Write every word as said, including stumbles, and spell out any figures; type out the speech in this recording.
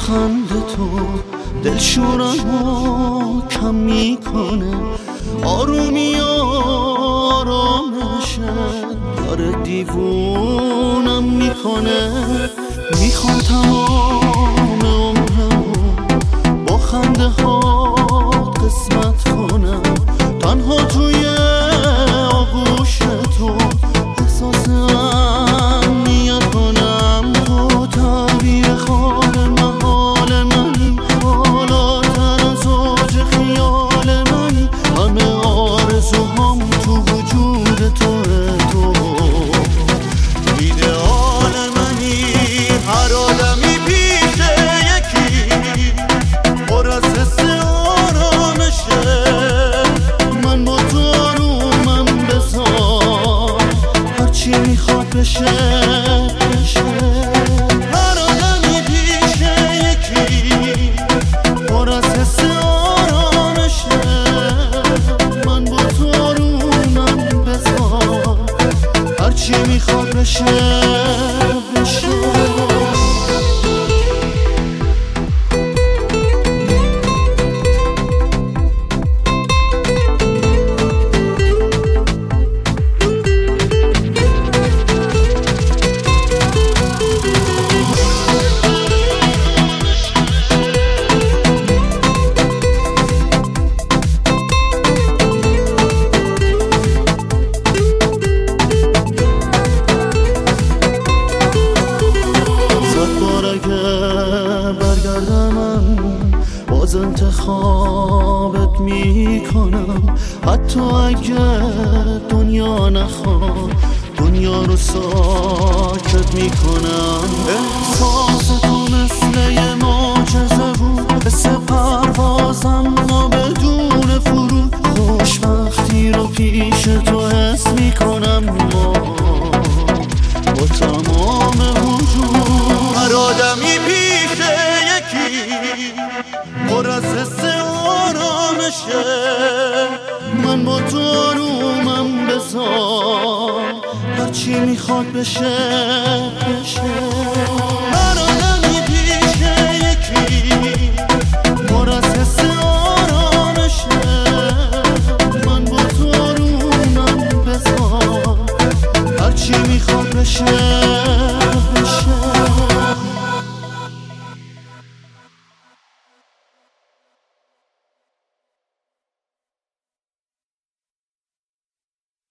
خنده تو دلشورمو کم میکنه، آرومی آرامشه داره دیوونم میکنه. میخوام تمام عمرمو با خنده ها قسمت کنم، تنها توی آغوش تو احساس امنیت کنم. تو تعبیر خال محال منی، بالاتر از اوج خیال منی، همه آرزوهام تو وجود توه. تو ایدئال منی، هر آدمی پیش یکی پر از حس آرامشه. من با تو آرومم بذار، هرچی میخواد بشه بشه. هر آدمی پیش یکی پر از حس آرامشه. من با تو آرومم بذار، هرچی میخواد بشه بشه. برگردم من باز انتخابت میکنم، حتی اگه دنیا نخواد دنیا رو ساکت میکنم. احساس تو مثل یه معجزه بود، حس پروازم ما بدون فرود. خوشبختی رو پیش تو حس میکنم، ما با تمام وجود. هر آدمی پیش یکی پر از حس آرامشه. من با تو آرومم بذار، هرچی میخواد بشه